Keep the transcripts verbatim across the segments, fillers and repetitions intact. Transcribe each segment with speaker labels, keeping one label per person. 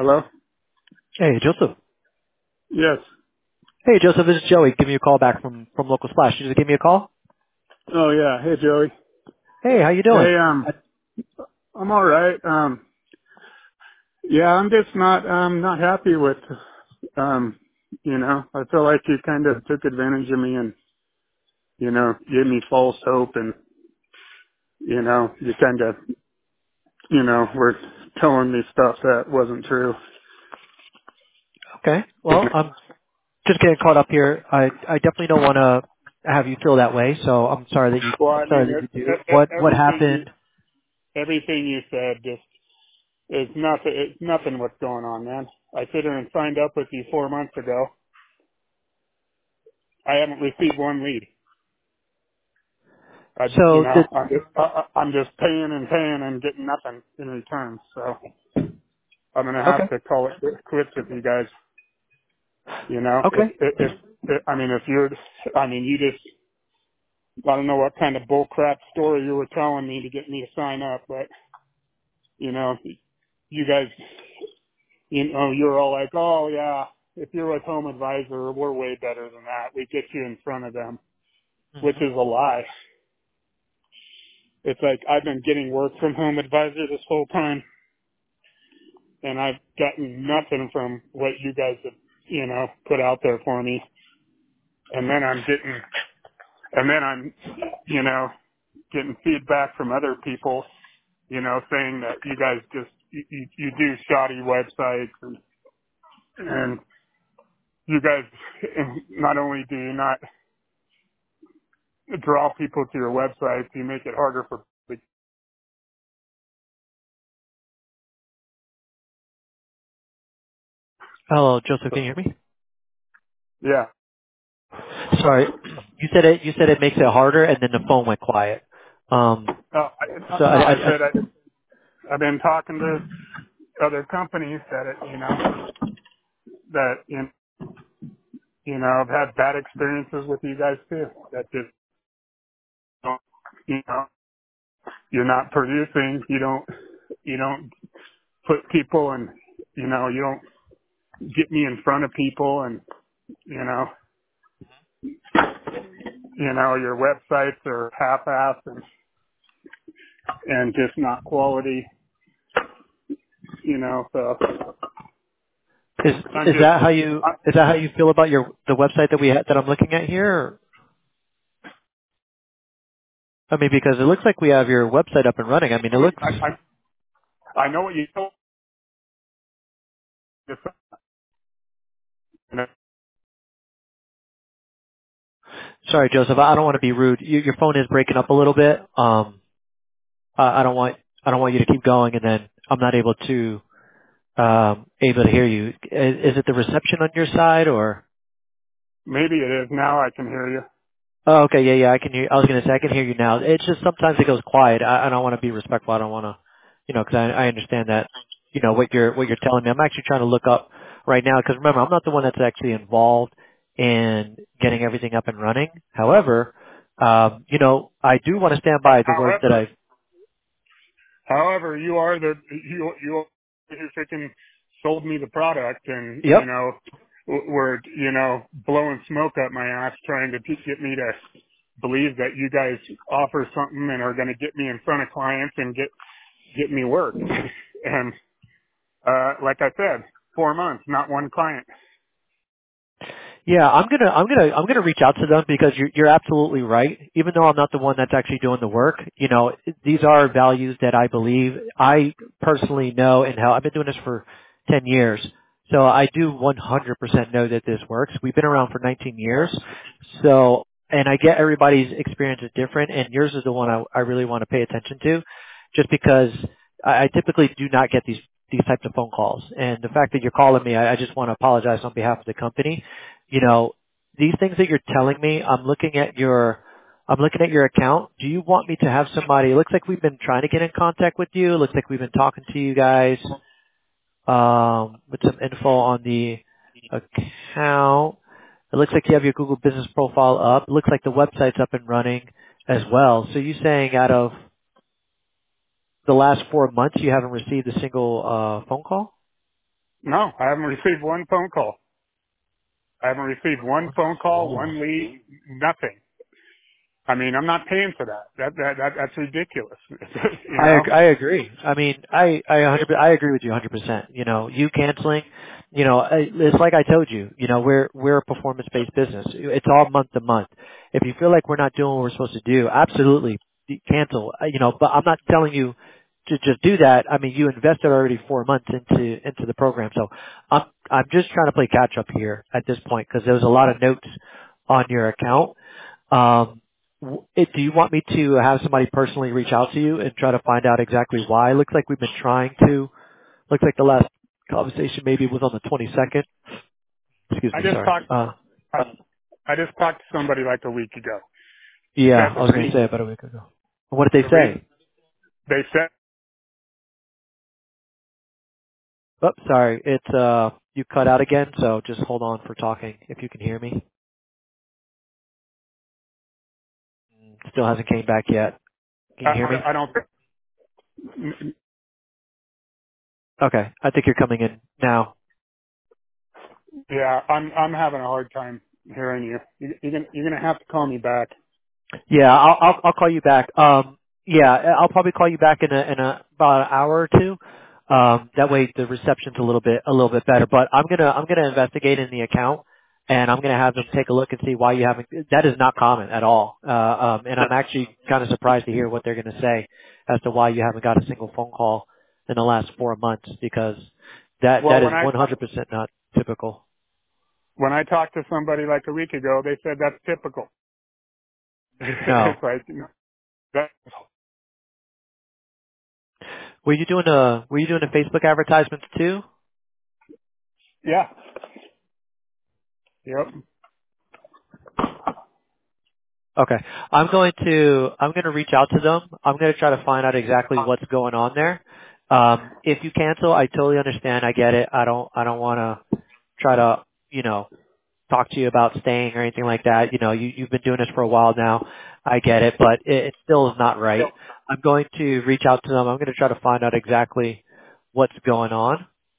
Speaker 1: Hello?
Speaker 2: Hey, Joseph.
Speaker 1: Yes.
Speaker 2: Hey, Joseph, this is Joey. Give me a call back from, from Local Splash. You just give me a call?
Speaker 1: Oh yeah. Hey Joey.
Speaker 2: Hey, how you doing?
Speaker 1: Hey, um, I'm alright. Um, yeah, I'm just not, um, not happy with, um, you know, I feel like you kind of took advantage of me and, you know, gave me false hope and, you know, you kind of, you know, were telling me stuff that wasn't true.
Speaker 2: Okay. Well, I'm just getting caught up here. I, I definitely don't want to have you feel that way, so I'm sorry that you,
Speaker 1: Well, I
Speaker 2: sorry
Speaker 1: mean,
Speaker 2: that
Speaker 1: it,
Speaker 2: you do.
Speaker 1: it,
Speaker 2: What,
Speaker 1: it-
Speaker 2: what
Speaker 1: everything you,
Speaker 2: happened?
Speaker 1: everything you said just is nothing, it's nothing what's going on, man. I sit here and signed up with you four months ago. I haven't received one lead. I, you
Speaker 2: So
Speaker 1: know,
Speaker 2: the,
Speaker 1: I'm just, I, I- I'm just paying and paying and getting nothing in return. So I'm gonna
Speaker 2: okay,
Speaker 1: have to call it quits with you guys. You know, if,
Speaker 2: okay.
Speaker 1: if, if, if I mean, if you're, I mean, you just, I don't know what kind of bull crap story you were telling me to get me to sign up, but you know, you guys, you know, you're all like, oh yeah, if you're with Home Advisor, we're way better than that. We get you in front of them, which
Speaker 2: hmm
Speaker 1: is a lie. It's like I've been getting work from Home Advisor this whole time and I've gotten nothing from what you guys have, you know, put out there for me. And then I'm getting, and then I'm, you know, getting feedback from other people, you know, saying that you guys just, you, you, you do shoddy websites and, and you guys, not only do you not draw people to your websites, you make it harder for,
Speaker 2: Hello, Joseph, can you hear me?
Speaker 1: yeah.
Speaker 2: Sorry. You said it, you said it makes it harder and then the phone went quiet. Um,
Speaker 1: No, I,
Speaker 2: so I,
Speaker 1: no,
Speaker 2: I,
Speaker 1: I
Speaker 2: I
Speaker 1: said I, I've been talking to other companies that, it, you know, that, you know, You know, I've had bad experiences with you guys too. That just don't, you know, you're not producing. You don't, you don't put people and, you know, you don't get me in front of people and, you know, you know, your websites are half-assed and, and just not quality, you know, so
Speaker 2: is,
Speaker 1: I'm
Speaker 2: is
Speaker 1: just,
Speaker 2: that how you,
Speaker 1: I,
Speaker 2: is that how you feel about your, the website that we ha- that I'm looking at here? Or? I mean, because it looks like we have your website up and running. I mean, it looks.
Speaker 1: I, I, I know what you told me.
Speaker 2: Sorry, Joseph. I don't want to be rude. You, your phone is breaking up a little bit. Um, I, I don't want I don't want you to keep going, and then I'm not able to um able to hear you. Is, is it the reception on your side, or?
Speaker 1: Maybe it is. Now I can hear you.
Speaker 2: Oh, okay. Yeah, yeah. I can hear. I was gonna say I can hear you now. It's just sometimes it goes quiet. I, I don't want to be respectful. I don't want to, you know, because I, I understand that, you know, what you're what you're telling me. I'm actually trying to look up right now because remember, I'm not the one that's actually involved in getting everything up and running. However, um, you know, I do want to stand by the word that
Speaker 1: However,
Speaker 2: I.
Speaker 1: However, you are the you you who freaking sold me the product, and you
Speaker 2: Yep.
Speaker 1: know w- were you know blowing smoke up my ass trying to t- get me to believe that you guys offer something and are going to get me in front of clients and get get me work. And uh like I said, four months, not one client.
Speaker 2: Yeah, I'm gonna, I'm gonna, I'm gonna reach out to them because you're, you're absolutely right. Even though I'm not the one that's actually doing the work, you know, these are values that I believe. I personally know and how I've been doing this for ten years, so I do one hundred percent know that this works. We've been around for nineteen years, so and I get everybody's experience is different, and yours is the one I, I really want to pay attention to, just because I, I typically do not get these these types of phone calls, and the fact that you're calling me, I, I just want to apologize on behalf of the company. You know, these things that you're telling me, I'm looking at your, I'm looking at your account. Do you want me to have somebody, it looks like we've been trying to get in contact with you. It looks like we've been talking to you guys, um, with some info on the account. It looks like you have your Google business profile up. It looks like the website's up and running as well. So you saying out of the last four months you haven't received a single, uh, phone call?
Speaker 1: No, I haven't received one phone call. I haven't received one phone call, one lead, nothing. I mean, I'm not paying for that. That that, that that's ridiculous. you
Speaker 2: I
Speaker 1: know.
Speaker 2: ag- I agree. I mean, I I one hundred I agree with you one hundred percent. You know, you canceling, you know, I- it's like I told you. You know, we're we're a performance based business. It's all month to month. If you feel like we're not doing what we're supposed to do, absolutely cancel. Uh, You know, but I'm not telling you to just do that. I mean, you invested already four months into into the program, so I'm I'm just trying to play catch up here at this point because there was a lot of notes on your account. Um, w- it, do you want me to have somebody personally reach out to you and try to find out exactly why? Looks like we've been trying to. Looks like the last conversation maybe was on the twenty-second. Excuse
Speaker 1: I
Speaker 2: me,
Speaker 1: just
Speaker 2: sorry.
Speaker 1: talked.
Speaker 2: Uh,
Speaker 1: I, I just talked to somebody like a week ago.
Speaker 2: yeah,
Speaker 1: Said
Speaker 2: I
Speaker 1: the
Speaker 2: was going to
Speaker 1: reason
Speaker 2: say about a week ago. What did
Speaker 1: the
Speaker 2: they
Speaker 1: reason
Speaker 2: say?
Speaker 1: they said
Speaker 2: Oh, sorry. It's, uh, you cut out again, so just hold on for talking if you can hear me. Still hasn't came back yet. Can
Speaker 1: I,
Speaker 2: you hear me?
Speaker 1: I I don't.
Speaker 2: Okay. I think you're coming in now.
Speaker 1: Yeah, I'm I'm having a hard time hearing you. you you're gonna you're gonna have to call me back.
Speaker 2: Yeah, I'll I'll, I'll call you back. Um, yeah, I'll probably call you back in a in a about an hour or two. Um, that way the reception's a little bit a little bit better. But I'm gonna I'm gonna investigate in the account, and I'm gonna have them take a look and see why you haven't. That is not common at all. Uh, um, and I'm actually kind of surprised to hear what they're gonna say as to why you haven't got a single phone call in the last four months because that
Speaker 1: Well,
Speaker 2: that
Speaker 1: when
Speaker 2: is
Speaker 1: I
Speaker 2: one hundred percent not typical.
Speaker 1: when I talked to somebody like a week ago, they said that's typical.
Speaker 2: No.
Speaker 1: It's like that.
Speaker 2: Were you doing a Were you doing a Facebook advertisements too?
Speaker 1: Yeah. Yep.
Speaker 2: Okay. I'm going to I'm going to reach out to them. I'm going to try to find out exactly what's going on there. Um, if you cancel, I totally understand. I get it. I don't I don't want to try to you know talk to you about staying or anything like that. You know, you you've been doing this for a while now. I get it, but it, it still is not right. I'm going to reach out to them. I'm going to try to find out exactly what's going on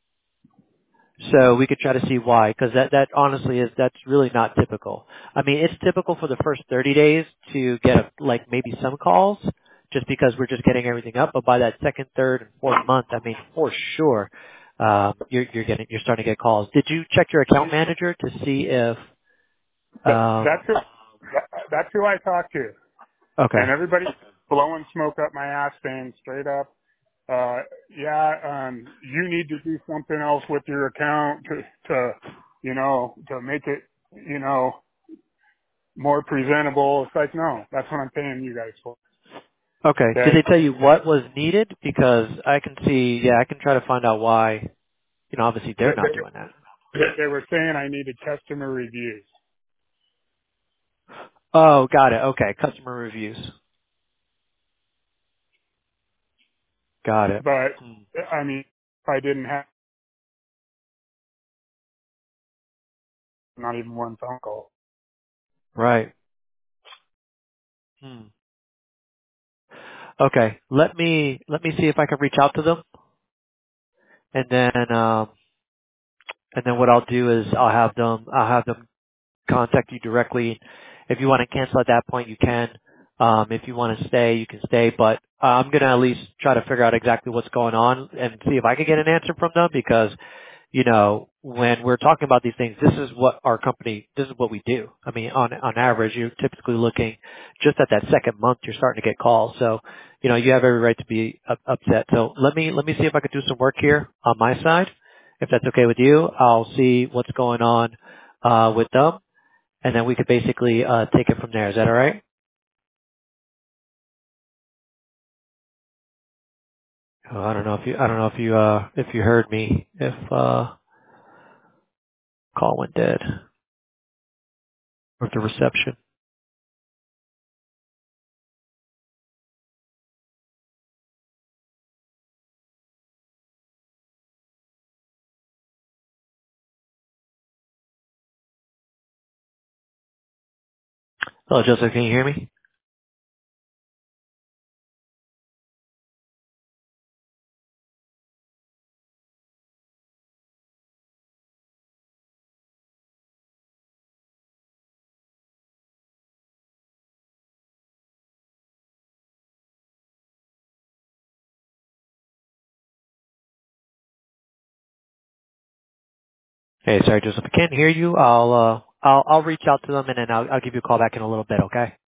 Speaker 2: so we could try to see why, because that, that honestly is, that's really not typical. I mean, it's typical for the first thirty days to get a, like maybe some calls just because we're just getting everything up. But by that second, third, and fourth month, I mean, for sure, um, you're, you're getting, you're starting to get calls. Did you check your account manager to see if,
Speaker 1: That,
Speaker 2: um,
Speaker 1: that's who that, that's who I talked to, and
Speaker 2: okay,
Speaker 1: everybody's blowing smoke up my ass, saying straight up, uh, yeah, um, you need to do something else with your account to, to, you know, to make it, you know, more presentable. It's like, no, that's what I'm paying you guys for.
Speaker 2: okay. Did
Speaker 1: Okay.
Speaker 2: they tell you what was needed? Because I can see, yeah, I can try to find out why, you know, obviously
Speaker 1: They,
Speaker 2: they're not doing that.
Speaker 1: they, they were saying I needed customer reviews,
Speaker 2: Oh, got it. Okay. Customer reviews. Got it.
Speaker 1: but
Speaker 2: Hmm.
Speaker 1: I mean, if I didn't have not even one phone call.
Speaker 2: Right. Hmm. Okay. Let me let me see if I can reach out to them, and then um, and then what I'll do is I'll have them I'll have them contact you directly. If you want to cancel at that point, you can. Um, if you want to stay, you can stay. But uh, I'm gonna at least try to figure out exactly what's going on and see if I can get an answer from them because you know, when we're talking about these things, this is what our company, this is what we do. I mean, on on average, you're typically looking just at that second month, you're starting to get calls. So, you know, you have every right to be up, upset. So let me let me see if I can do some work here on my side. If that's okay with you, I'll see what's going on uh, with them, and then we could basically uh, take it from there. Is that all right? Oh, I don't know if you I don't know if you uh, if you heard me. If uh, call went dead or if the reception. Hello, Joseph. Can you hear me? Hey, sorry, Joseph, I can't hear you. I'll uh, I'll I'll reach out to them and then I'll I'll give you a call back in a little bit. Okay.